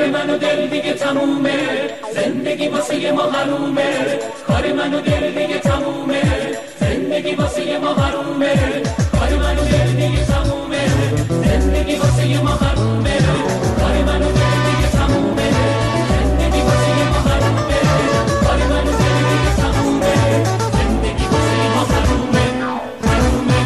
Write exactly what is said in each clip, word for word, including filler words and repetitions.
من و دل دیگه تمومه، زندگی واسه ما حرومه. کار من و دل دیگه تمومه، زندگی واسه ما حرومه. کار من و دل دیگه تمومه، زندگی واسه ما حرومه. کار من و دل دیگه تمومه، زندگی واسه ما حرومه. کار من و دل دیگه تمومه، زندگی واسه ما حرومه، حرومه.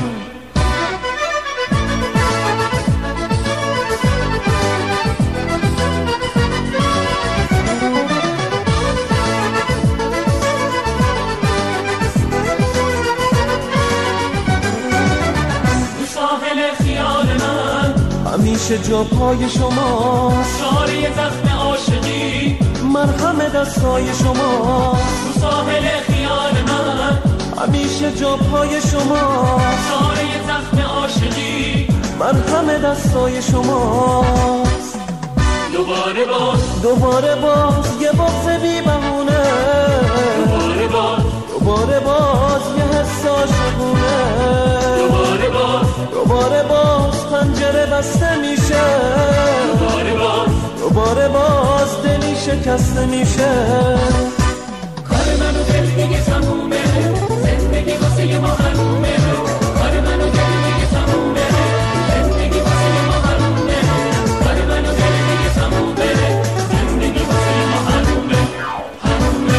همیشه جا پای شما، شاری زخم عاشقی، مرهم دستای شما. تو ساحل خیال من همیشه جا پای شما، شاری زخم عاشقی، مرهم دستای شما. دوباره باز دوباره باز یه بغض بی بهونه، دوباره باز دوباره باز یه حس عاشقونه. دوباره باز دوباره باز پنجره بسته میشه، دوباره باز دوباره باز دلی شکسته میشه. کار من و دل دیگه تمومه، زندگی واسه ما حرومه. کار من و دل دیگه تمومه، زندگی واسه ما حرومه. کار من و دل دیگه تمومه، زندگی واسه ما حرومه، حرومه.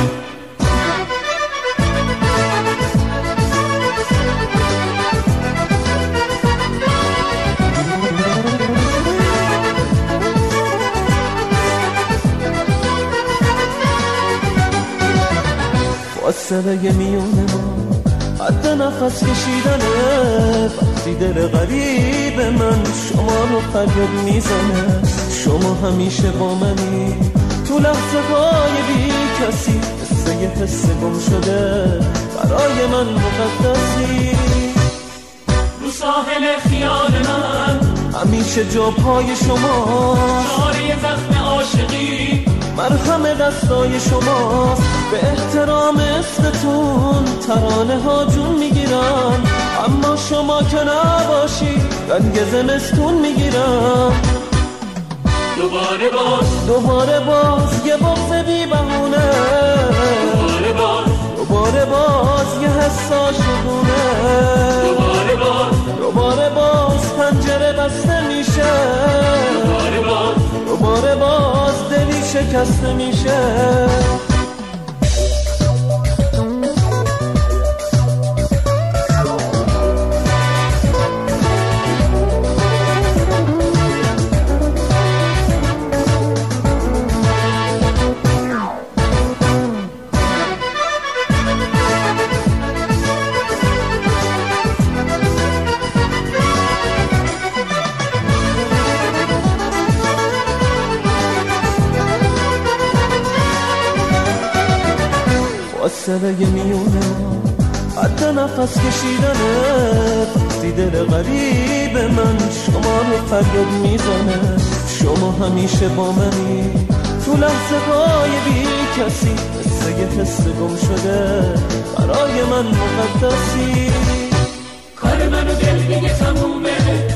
فاصله میونه ما حد نفس کشیدنه. وقتی دل غریب من شما رو فریاد میزنه. شما همیشه با منی تو لحظه های بی کسی، مثل یه حس گم شده برای من مقدسی. رو ساحل خیال من همیشه جا پای شما، شاری زخم عاشقی، مرهم دستای شما. به احترام اسمتون ترانه ها جون میگیرن، اما شما که نباشی رنگ زمستون میگیرن. دوباره باز دوباره باز یه بغض بی بهونه، دوباره باز دوباره باز یه حس عاشقونه. دوباره باز دوباره باز پنجره بسته میشه، دوباره باز دوباره باز دلی شکسته میشه. فاصله میونه حتی نفس کشیدنه. وقتی دل غریب من شما رو فریاد میزنه. شما همیشه با منی تو لحظه های بی کسی، مثل یه حس گم شده برای من مقدسی. کار من و دل دیگه تمومه،